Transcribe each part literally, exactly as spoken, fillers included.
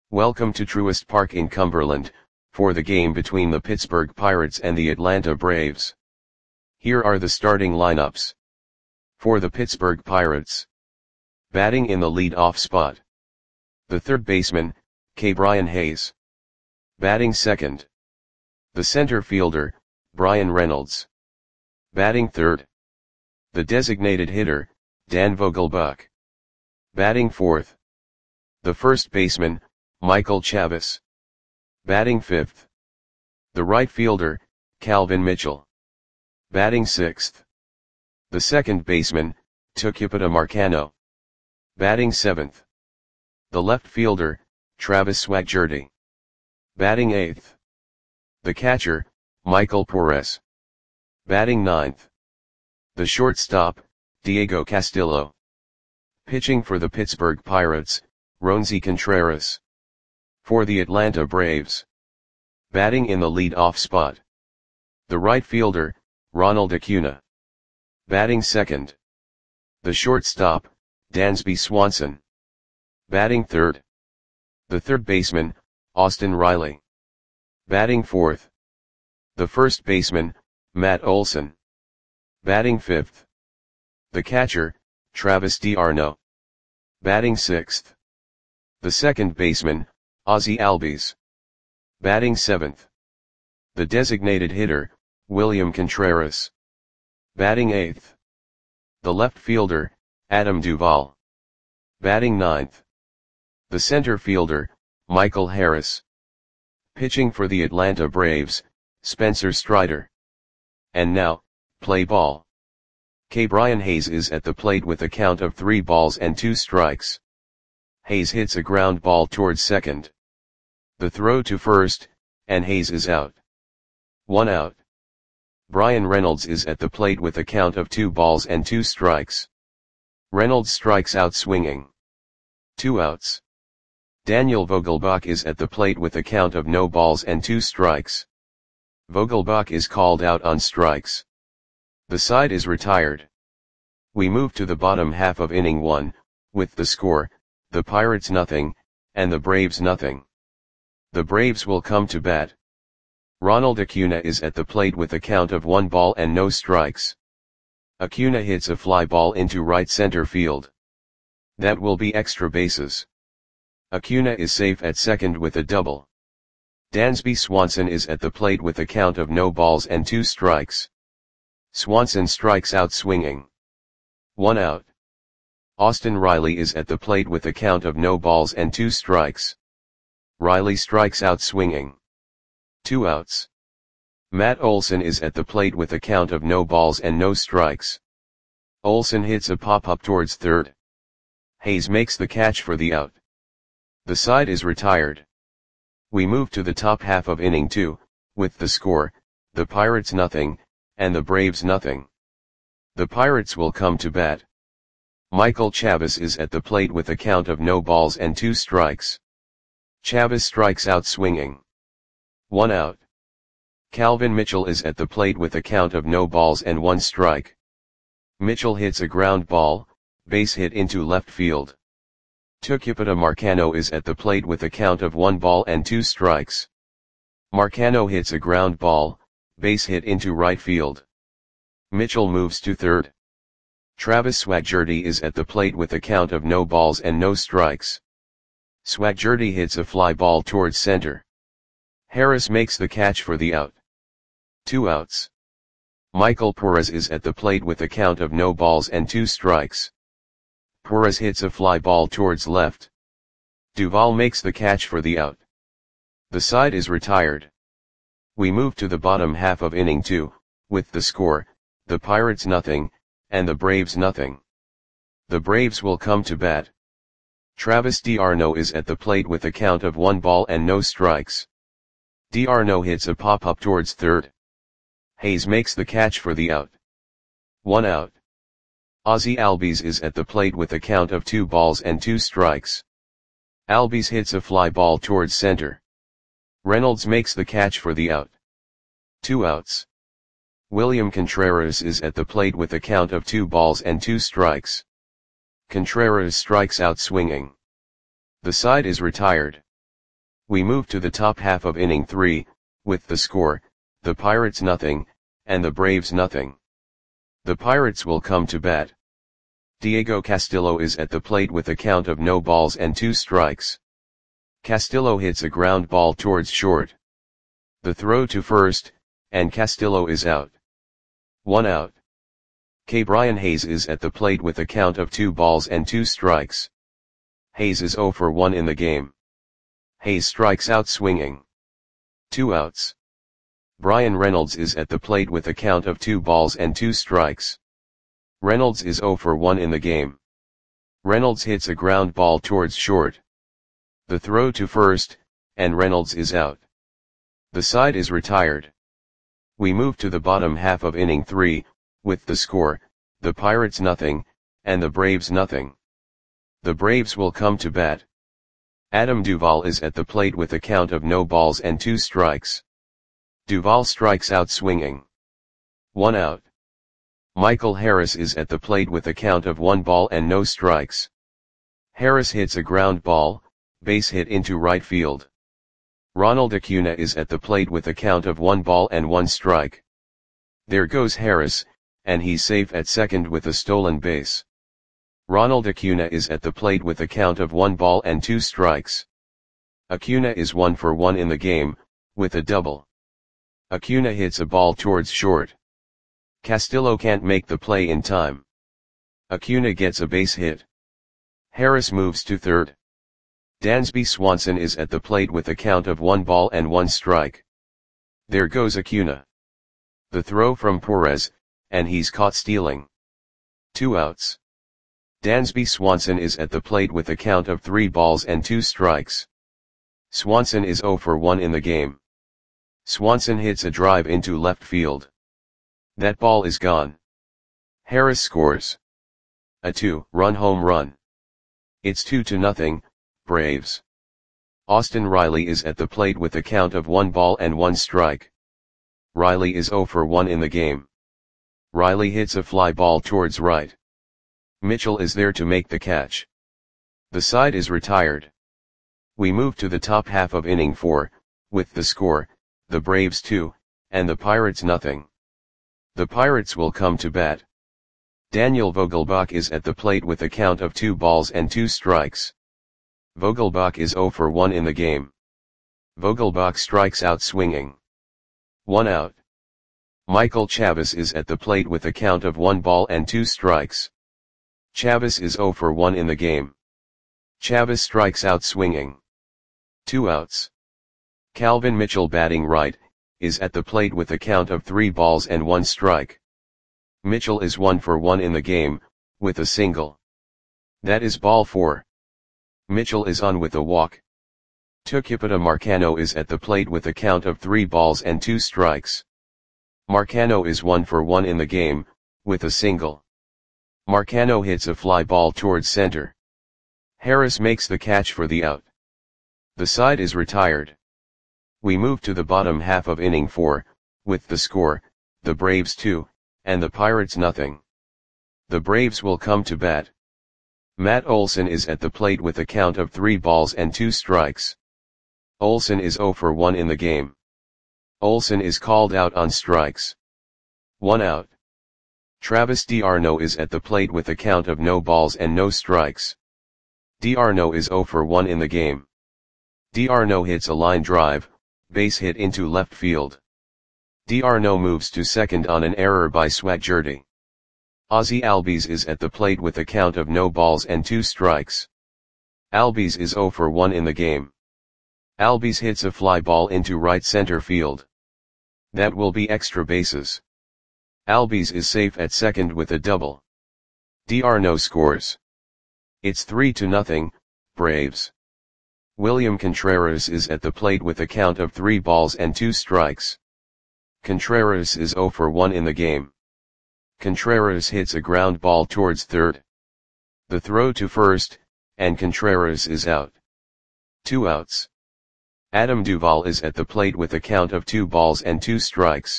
Welcome to Truist Park in Cumberland, for the game between the Pittsburgh Pirates and the Atlanta Braves. Here are the starting lineups. For the Pittsburgh Pirates. Batting in the lead-off spot. The third baseman, Ke'Bryan Hayes. Batting second. The center fielder, Bryan Reynolds. Batting third. The designated hitter, Dan Vogelbach. Batting fourth. The first baseman, Michael Chavis. Batting fifth. The right fielder, Calvin Mitchell. Batting sixth. The second baseman, Tucupita Marcano. Batting seventh. The left fielder, Travis Swaggerty. Batting eighth. The catcher, Michael Porras. Batting ninth. The shortstop, Diego Castillo. Pitching for the Pittsburgh Pirates, Roansy Contreras. For the Atlanta Braves. Batting in the lead-off spot. The right fielder, Ronald Acuna. Batting second. The shortstop, Dansby Swanson. Batting third. The third baseman, Austin Riley. Batting fourth. The first baseman, Matt Olson. Batting fifth. The catcher, Travis d'Arnaud. Batting sixth. The second baseman, Ozzie Albies. Batting seventh. The designated hitter, William Contreras. Batting eighth. The left fielder, Adam Duvall. Batting ninth. The center fielder, Michael Harris. Pitching for the Atlanta Braves, Spencer Strider. And now, play ball. Ke'Bryan Hayes is at the plate with a count of three balls and two strikes. Hayes hits a ground ball towards second. The throw to first, and Hayes is out. One out. Bryan Reynolds is at the plate with a count of two balls and two strikes. Reynolds strikes out swinging. Two outs. Daniel Vogelbach is at the plate with a count of no balls and two strikes. Vogelbach is called out on strikes. The side is retired. We move to the bottom half of inning one, with the score, the Pirates nothing, and the Braves nothing. The Braves will come to bat. Ronald Acuna is at the plate with a count of one ball and no strikes. Acuna hits a fly ball into right center field. That will be extra bases. Acuna is safe at second with a double. Dansby Swanson is at the plate with a count of no balls and two strikes. Swanson strikes out swinging. One out. Austin Riley is at the plate with a count of no balls and two strikes. Riley strikes out swinging. Two outs. Matt Olson is at the plate with a count of no balls and no strikes. Olson hits a pop-up towards third. Hayes makes the catch for the out. The side is retired. We move to the top half of inning two, with the score, the Pirates nothing, and the Braves nothing. The Pirates will come to bat. Michael Chavis is at the plate with a count of no balls and two strikes. Chavis strikes out swinging. One out. Calvin Mitchell is at the plate with a count of no balls and one strike. Mitchell hits a ground ball, base hit into left field. Tucupita Marcano is at the plate with a count of one ball and two strikes. Marcano hits a ground ball, base hit into right field. Mitchell moves to third. Travis Swaggerty is at the plate with a count of no balls and no strikes. Swaggerty hits a fly ball towards center. Harris makes the catch for the out. Two outs. Michael Porras is at the plate with a count of no balls and two strikes. Porras hits a fly ball towards left. Duvall makes the catch for the out. The side is retired. We move to the bottom half of inning two, with the score, the Pirates nothing, and the Braves nothing. The Braves will come to bat. Travis d'Arnaud is at the plate with a count of one ball and no strikes. D'Arnaud hits a pop-up towards third. Hayes makes the catch for the out. One out. Ozzie Albies is at the plate with a count of two balls and two strikes. Albies hits a fly ball towards center. Reynolds makes the catch for the out. Two outs. William Contreras is at the plate with a count of two balls and two strikes. Contreras strikes out swinging. The side is retired. We move to the top half of inning three, with the score, the Pirates nothing, and the Braves nothing. The Pirates will come to bat. Diego Castillo is at the plate with a count of no balls and two strikes. Castillo hits a ground ball towards short. The throw to first, and Castillo is out. One out. K. Brian Hayes is at the plate with a count of two balls and two strikes. Hayes is oh for one in the game. Hayes strikes out swinging. Two outs. Brian Reynolds is at the plate with a count of two balls and two strikes. Reynolds is oh for one in the game. Reynolds hits a ground ball towards short. The throw to first, and Reynolds is out. The side is retired. We move to the bottom half of inning three, with the score, the Pirates nothing, and the Braves nothing. The Braves will come to bat. Adam Duvall is at the plate with a count of no balls and two strikes. Duvall strikes out swinging. One out. Michael Harris is at the plate with a count of one ball and no strikes. Harris hits a ground ball, base hit into right field. Ronald Acuna is at the plate with a count of one ball and one strike. There goes Harris, and he's safe at second with a stolen base. Ronald Acuna is at the plate with a count of one ball and two strikes. Acuna is one for one in the game, with a double. Acuna hits a ball towards short. Castillo can't make the play in time. Acuna gets a base hit. Harris moves to third. Dansby Swanson is at the plate with a count of one ball and one strike. There goes Acuna. The throw from Perez, and he's caught stealing. Two outs. Dansby Swanson is at the plate with a count of three balls and two strikes. Swanson is oh for one in the game. Swanson hits a drive into left field. That ball is gone. Harris scores a two-run home run. It's two to nothing, Braves. Austin Riley is at the plate with a count of one ball and one strike. Riley is oh for one in the game. Riley hits a fly ball towards right. Mitchell is there to make the catch. The side is retired. We move to the top half of inning four, with the score, the Braves two, and the Pirates nothing. The Pirates will come to bat. Daniel Vogelbach is at the plate with a count of two balls and two strikes. Vogelbach is oh for one in the game. Vogelbach strikes out swinging. One out. Michael Chavis is at the plate with a count of one ball and two strikes. Chavis is oh for one in the game. Chavis strikes out swinging. Two outs. Calvin Mitchell, batting right, is at the plate with a count of three balls and one strike. Mitchell is one for one in the game, with a single. That is ball four. Mitchell is on with a walk. Tucupita Marcano is at the plate with a count of three balls and two strikes. Marcano is one for one in the game, with a single. Marcano hits a fly ball towards center. Harris makes the catch for the out. The side is retired. We move to the bottom half of inning four, with the score, the Braves two, and the Pirates nothing. The Braves will come to bat. Matt Olson is at the plate with a count of three balls and two strikes. Olson is oh for one in the game. Olson is called out on strikes. One out. Travis d'Arnaud is at the plate with a count of no balls and no strikes. d'Arnaud is oh for one in the game. d'Arnaud hits a line drive, base hit into left field. d'Arnaud moves to second on an error by Swaggerty. Ozzie Albies is at the plate with a count of no balls and two strikes. Albies is oh for one in the game. Albies hits a fly ball into right center field. That will be extra bases. Albies is safe at second with a double. d'Arnaud scores. It's three to nothing, Braves. William Contreras is at the plate with a count of three balls and two strikes. Contreras is oh for one in the game. Contreras hits a ground ball towards third. The throw to first, and Contreras is out. Two outs. Adam Duvall is at the plate with a count of two balls and two strikes.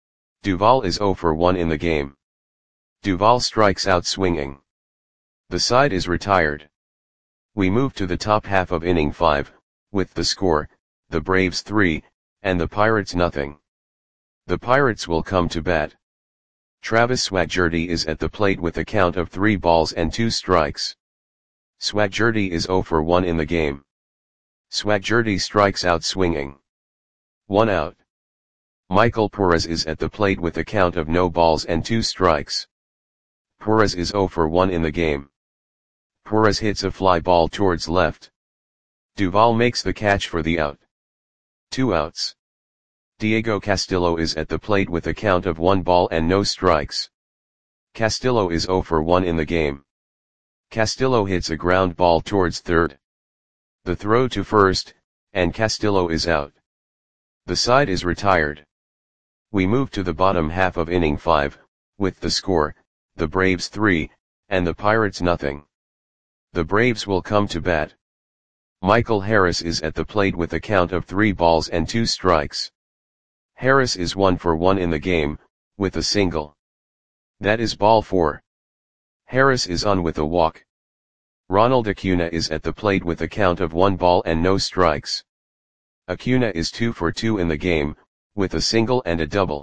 Duvall is oh for one in the game. Duvall strikes out swinging. The side is retired. We move to the top half of inning five, with the score, the Braves three, and the Pirates nothing. The Pirates will come to bat. Travis Swaggerty is at the plate with a count of three balls and two strikes. Swaggerty is zero for one in the game. Swaggerty strikes out swinging. One out. Michael Perez is at the plate with a count of no balls and two strikes. Perez is zero for one in the game. Perez hits a fly ball towards left. Duvall makes the catch for the out. Two outs. Diego Castillo is at the plate with a count of one ball and no strikes. Castillo is zero for one in the game. Castillo hits a ground ball towards third. The throw to first, and Castillo is out. The side is retired. We move to the bottom half of inning five, with the score, the Braves three, and the Pirates nothing. The Braves will come to bat. Michael Harris is at the plate with a count of three balls and two strikes. Harris is one for one in the game, with a single. That is ball four. Harris is on with a walk. Ronald Acuna is at the plate with a count of one ball and no strikes. Acuna is two for two in the game, with a single and a double.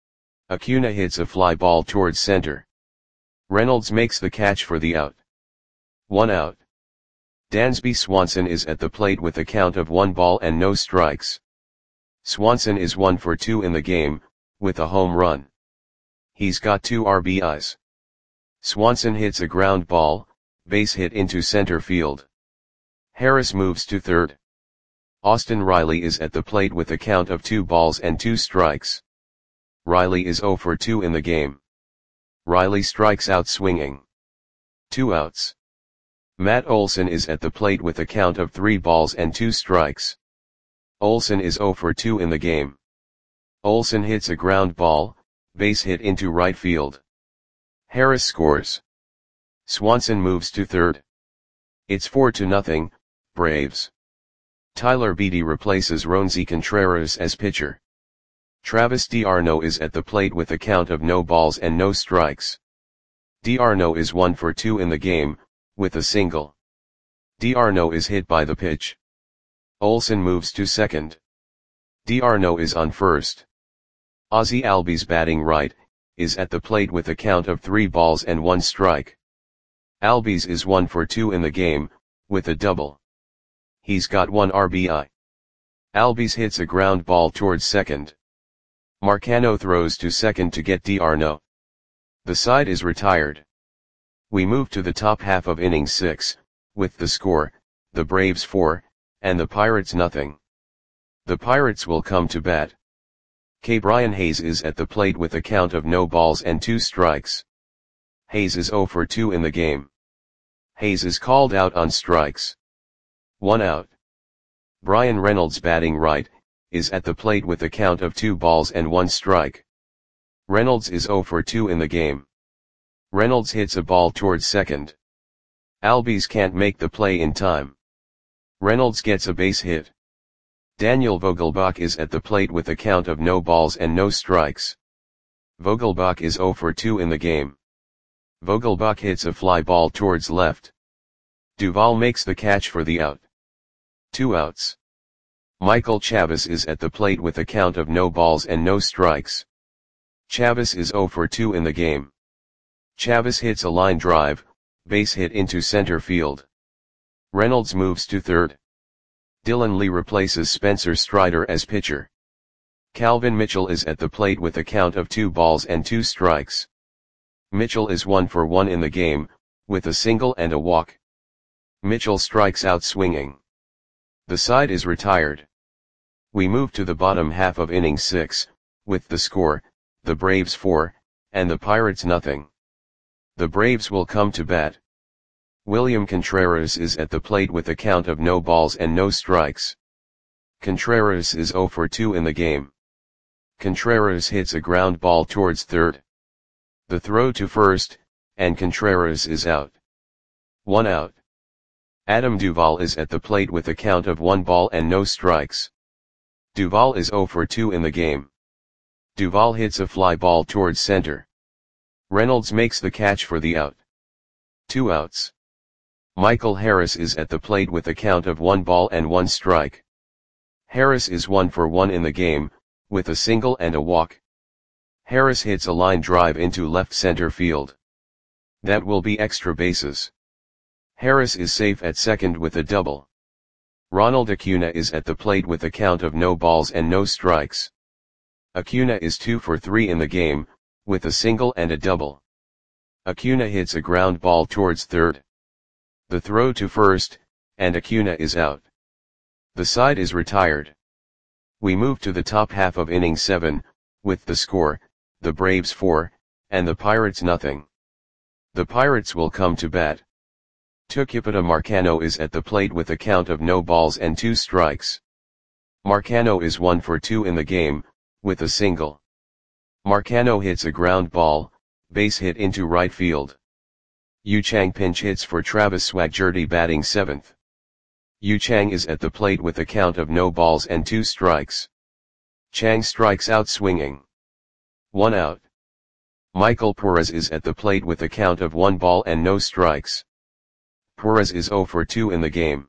Acuna hits a fly ball towards center. Reynolds makes the catch for the out. One out. Dansby Swanson is at the plate with a count of one ball and no strikes. Swanson is one for two in the game, with a home run. He's got two R B Is. Swanson hits a ground ball, base hit into center field. Harris moves to third. Austin Riley is at the plate with a count of two balls and two strikes. Riley is zero for two in the game. Riley strikes out swinging. Two outs. Matt Olson is at the plate with a count of three balls and two strikes. Olson is zero for two in the game. Olson hits a ground ball, base hit into right field. Harris scores. Swanson moves to third. It's four to nothing, Braves. Tyler Beede replaces Roansy Contreras as pitcher. Travis d'Arnaud is at the plate with a count of no balls and no strikes. d'Arnaud is one for two in the game, with a single. d'Arnaud is hit by the pitch. Olson moves to second. d'Arnaud is on first. Ozzie Albies, batting right, is at the plate with a count of three balls and one strike. Albies is one for two in the game, with a double. He's got one R B I. Albies hits a ground ball towards second. Marcano throws to second to get d'Arnaud. The side is retired. We move to the top half of inning six, with the score, the Braves four, and the Pirates nothing. The Pirates will come to bat. Ke'Bryan Hayes is at the plate with a count of no balls and two strikes. Hayes is zero for two in the game. Hayes is called out on strikes. One out. Brian Reynolds, batting right, is at the plate with a count of two balls and one strike. Reynolds is zero for two in the game. Reynolds hits a ball towards second. Albies can't make the play in time. Reynolds gets a base hit. Daniel Vogelbach is at the plate with a count of no balls and no strikes. Vogelbach is zero for two in the game. Vogelbach hits a fly ball towards left. Duvall makes the catch for the out. Two outs. Michael Chavis is at the plate with a count of no balls and no strikes. Chavis is zero for two in the game. Chavis hits a line drive, base hit into center field. Reynolds moves to third. Dylan Lee replaces Spencer Strider as pitcher. Calvin Mitchell is at the plate with a count of two balls and two strikes. Mitchell is one for one in the game, with a single and a walk. Mitchell strikes out swinging. The side is retired. We move to the bottom half of inning six, with the score, the Braves four, and the Pirates nothing. The Braves will come to bat. William Contreras is at the plate with a count of no balls and no strikes. Contreras is zero for two in the game. Contreras hits a ground ball towards third. The throw to first, and Contreras is out. One out. Adam Duvall is at the plate with a count of one ball and no strikes. Duvall is zero for two in the game. Duvall hits a fly ball towards center. Reynolds makes the catch for the out. Two outs. Michael Harris is at the plate with a count of one ball and one strike. Harris is one for one in the game, with a single and a walk. Harris hits a line drive into left center field. That will be extra bases. Harris is safe at second with a double. Ronald Acuna is at the plate with a count of no balls and no strikes. Acuna is two for three in the game, with a single and a double. Acuna hits a ground ball towards third. The throw to first, and Acuna is out. The side is retired. We move to the top half of inning seven, with the score, the Braves four, and the Pirates nothing. The Pirates will come to bat. Tucupita Marcano is at the plate with a count of no balls and two strikes. Marcano is one for two in the game, with a single. Marcano hits a ground ball, base hit into right field. Yu Chang pinch hits for Travis Swaggerty batting seventh. Yu Chang is at the plate with a count of no balls and two strikes. Chang strikes out swinging. One out. Michael Perez is at the plate with a count of one ball and no strikes. Perez is zero for two in the game.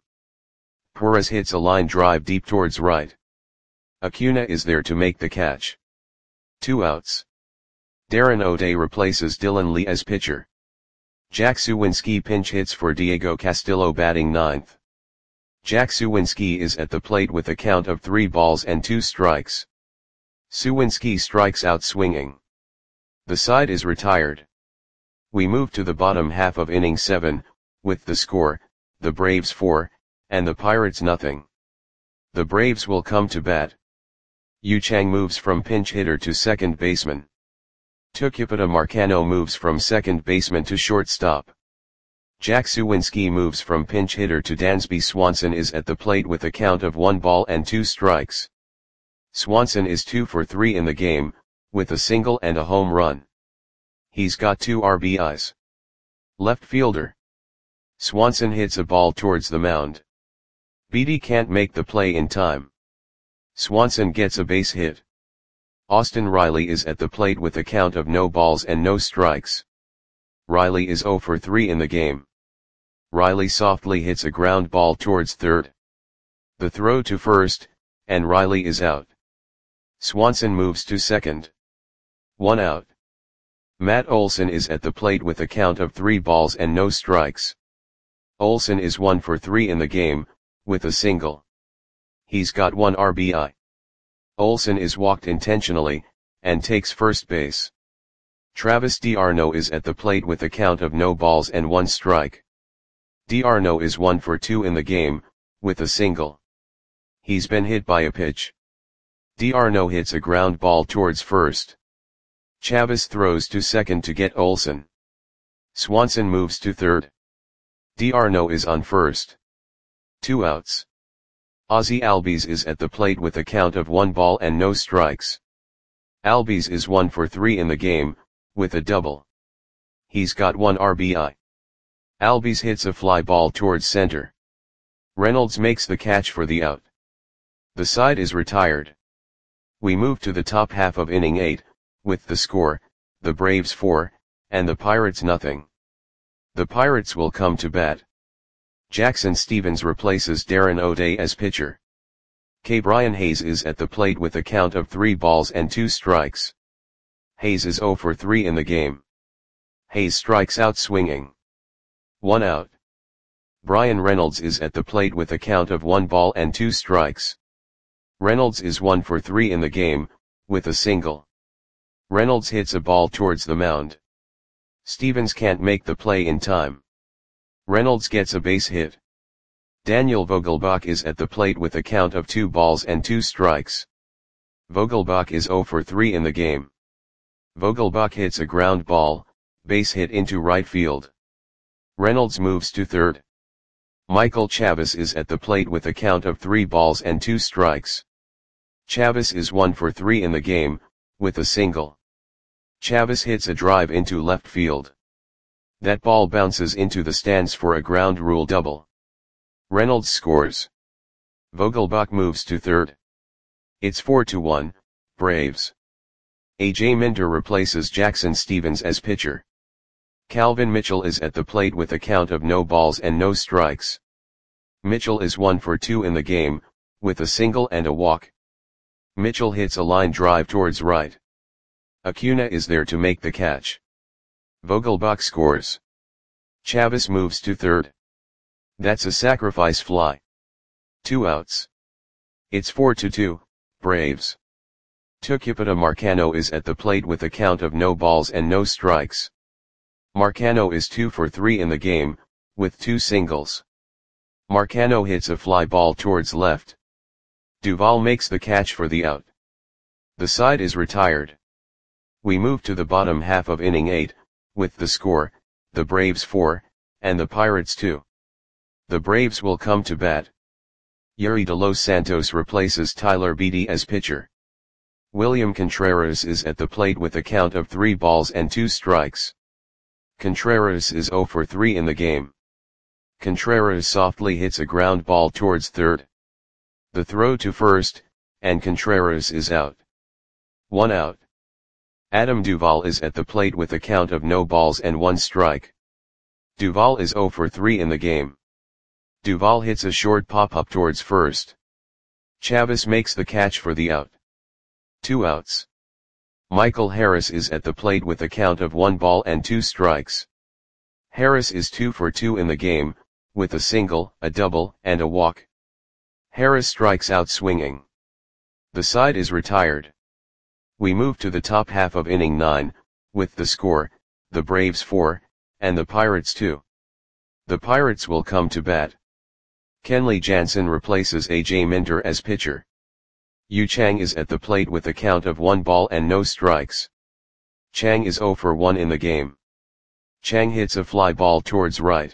Perez hits a line drive deep towards right. Acuna is there to make the catch. Two outs. Darren O'Day replaces Dylan Lee as pitcher. Jack Suwinski pinch hits for Diego Castillo batting ninth. Jack Suwinski is at the plate with a count of three balls and two strikes. Suwinski strikes out swinging. The side is retired. We move to the bottom half of inning seven, with the score, the Braves four, and the Pirates nothing. The Braves will come to bat. Yu Chang moves from pinch hitter to second baseman. Tucupita Marcano moves from second baseman to shortstop. Jack Suwinski moves from pinch hitter to Dansby Swanson is at the plate with a count of one ball and two strikes. Swanson is two for three in the game, with a single and a home run. He's got two R B Is. Left fielder. Swanson hits a ball towards the mound. Beatty can't make the play in time. Swanson gets a base hit. Austin Riley is at the plate with a count of no balls and no strikes. Riley is zero for three in the game. Riley softly hits a ground ball towards third. The throw to first, and Riley is out. Swanson moves to second. One out. Matt Olson is at the plate with a count of three balls and no strikes. Olson is one for three in the game, with a single. He's got one R B I. Olson is walked intentionally, and takes first base. Travis d'Arnaud is at the plate with a count of no balls and one strike. d'Arnaud is one for two in the game, with a single. He's been hit by a pitch. d'Arnaud hits a ground ball towards first. Chavez throws to second to get Olson. Swanson moves to third. d'Arnaud is on first. Two outs. Ozzie Albies is at the plate with a count of one ball and no strikes. Albies is one for three in the game, with a double. He's got one R B I. Albies hits a fly ball towards center. Reynolds makes the catch for the out. The side is retired. We move to the top half of inning eight, with the score, the Braves four, and the Pirates nothing. The Pirates will come to bat. Jackson Stevens replaces Darren O'Day as pitcher. K. Brian Hayes is at the plate with a count of three balls and two strikes. Hayes is zero for three in the game. Hayes strikes out swinging. One out. Brian Reynolds is at the plate with a count of one ball and two strikes. Reynolds is one for three in the game, with a single. Reynolds hits a ball towards the mound. Stevens can't make the play in time. Reynolds gets a base hit. Daniel Vogelbach is at the plate with a count of two balls and two strikes. Vogelbach is zero for three in the game. Vogelbach hits a ground ball, base hit into right field. Reynolds moves to third. Michael Chavis is at the plate with a count of three balls and two strikes. Chavis is one for three in the game, with a single. Chavis hits a drive into left field. That ball bounces into the stands for a ground rule double. Reynolds scores. Vogelbach moves to third. It's four to one, Braves. A J Minter replaces Jackson Stevens as pitcher. Calvin Mitchell is at the plate with a count of no balls and no strikes. Mitchell is one for two in the game, with a single and a walk. Mitchell hits a line drive towards right. Acuna is there to make the catch. Vogelbach scores. Chavis moves to third. That's a sacrifice fly. Two outs. It's four to two, Braves. Tucupita Marcano is at the plate with a count of no balls and no strikes. Marcano is two for three in the game, with two singles. Marcano hits a fly ball towards left. Duvall makes the catch for the out. The side is retired. We move to the bottom half of inning eight, with the score, the Braves four, and the Pirates two. The Braves will come to bat. Yuri de Los Santos replaces Tyler Beede as pitcher. William Contreras is at the plate with a count of three balls and two strikes. Contreras is zero for three in the game. Contreras softly hits a ground ball towards third. The throw to first, and Contreras is out. One out. Adam Duvall is at the plate with a count of no balls and one strike. Duvall is zero for three in the game. Duvall hits a short pop-up towards first. Chavis makes the catch for the out. Two outs. Michael Harris is at the plate with a count of one ball and two strikes. Harris is two for two in the game, with a single, a double, and a walk. Harris strikes out swinging. The side is retired. We move to the top half of inning nine, with the score, the Braves four, and the Pirates two. The Pirates will come to bat. Kenley Jansen replaces A J Minter as pitcher. Yu Chang is at the plate with a count of one ball and no strikes. Chang is zero for one in the game. Chang hits a fly ball towards right.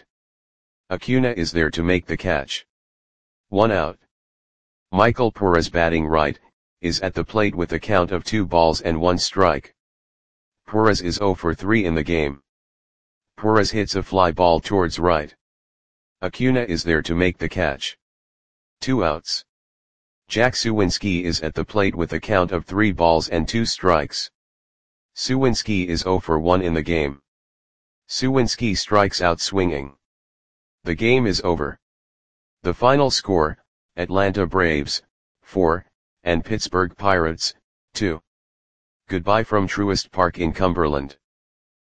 Acuna is there to make the catch. One out. Michael Perez batting right, is at the plate with a count of two balls and one strike. Perez is zero for three in the game. Perez hits a fly ball towards right. Acuna is there to make the catch. Two outs. Jack Suwinski is at the plate with a count of three balls and two strikes. Suwinski is zero for one in the game. Suwinski strikes out swinging. The game is over. The final score, Atlanta Braves, four, and Pittsburgh Pirates, two. Goodbye from Truist Park in Cumberland.